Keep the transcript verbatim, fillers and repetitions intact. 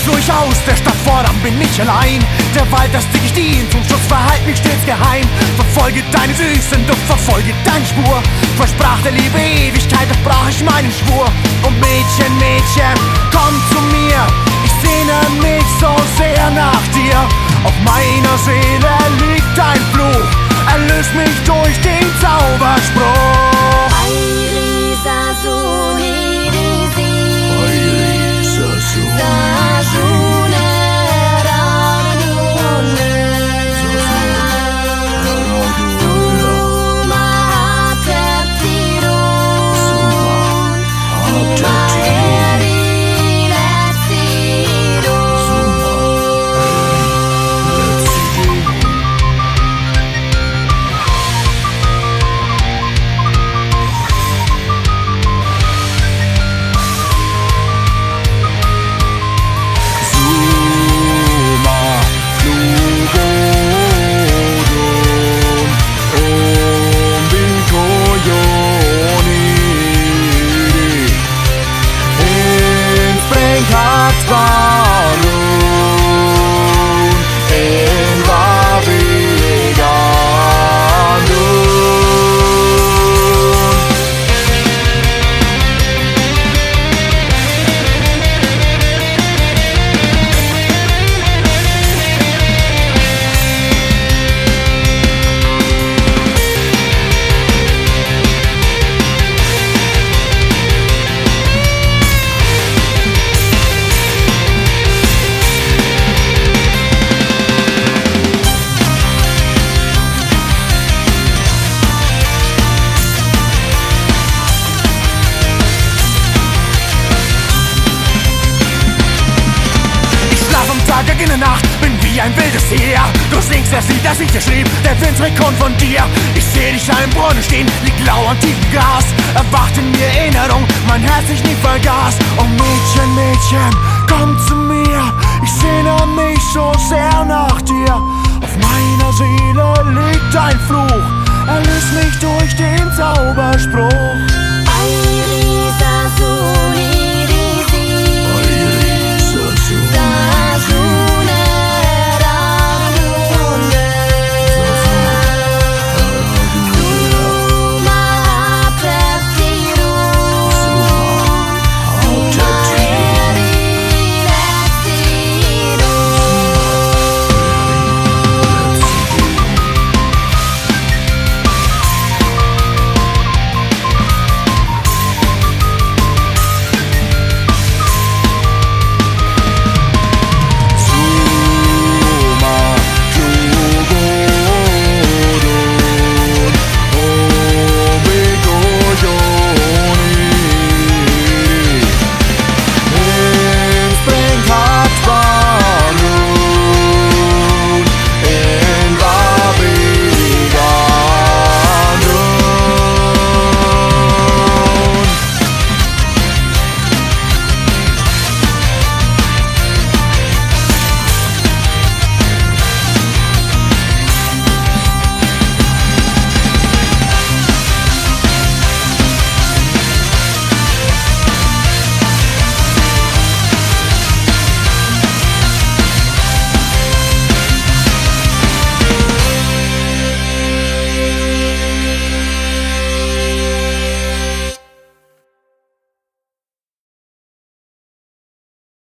Durchaus, der Stadt fordern bin ich allein. Der Wald, das Dick ich dien, zum Schutz verhalt mich stets geheim. Verfolge deine süßen Duft, verfolge deine Spur. Versprach der Liebe Ewigkeit, doch brach ich meinen Schwur. Und Mädchen, Mädchen, komm zu mir. Ich sehne mich so sehr nach dir. Auf meiner Seele liegt ein Fluch. Erlöst mich durch den Zauberspruch. In der Nacht bin wie ein wildes Tier. Du singst das Lied, das ich dir schrieb, der Wind trägt Kund von dir. Ich seh dich an einem Brunnen stehen, lieg lauernd tief im Gras. Erwacht in mir Erinnerung, mein Herz sich nie vergaß. Oh Mädchen, Mädchen, komm zu mir. Ich sehne mich so sehr nach dir. Auf meiner Seele liegt ein Fluch. Erlöst mich durch den Zauberspruch.